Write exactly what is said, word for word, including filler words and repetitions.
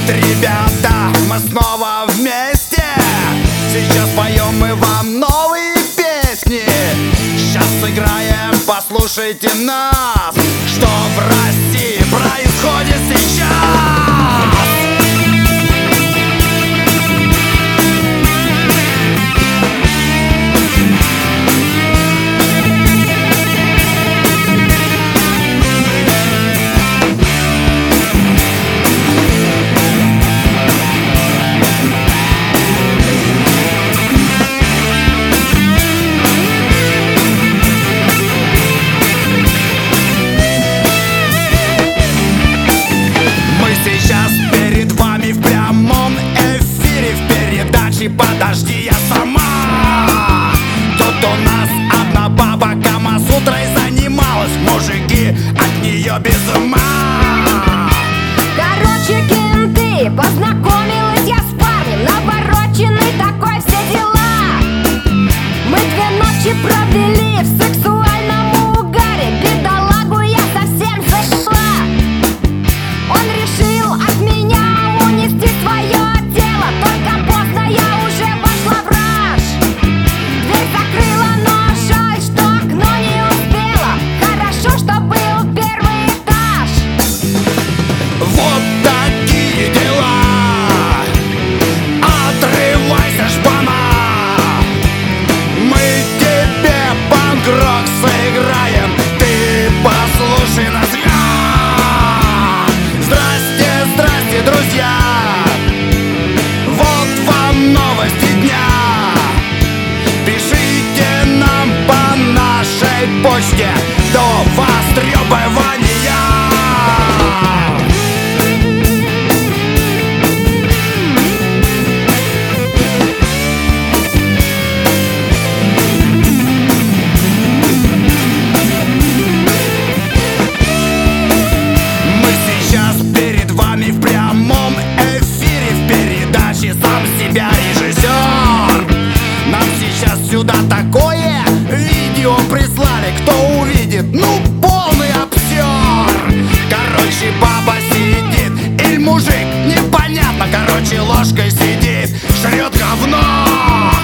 ребята, мы снова вместе. Сейчас поем мы вам новые песни. Сейчас сыграем, послушайте нас. Что в России происходит сейчас? Подожди, я сама. Тут у нас одна баба камасутрой занималась. Мужики от нее без ума. Короче, кенты, познакомилась я с парнем, навороченный такой, все дела. Мы две ночи провели в сексуальном угаре. Бедолагу я совсем зашла. Он решил от меня унести свое тело. Только поздно, я уже вошла в раж. Дверь закрыла, но жаль, что окно не успела. Хорошо, что был первый этаж. Вот такие дела. Отрывайся, шпана. Мы тебе панк-рок сыграем. Ты послушай нас. Здрасте, здрасте, друзья. Вот вам новости дня. Пишите нам по нашей почте до востребования. Сам себя режиссер. Нам сейчас сюда такое видео прислали. Кто увидит, ну полный обсер. Короче, баба сидит или мужик, непонятно. Короче, ложкой сидит, жрет говно.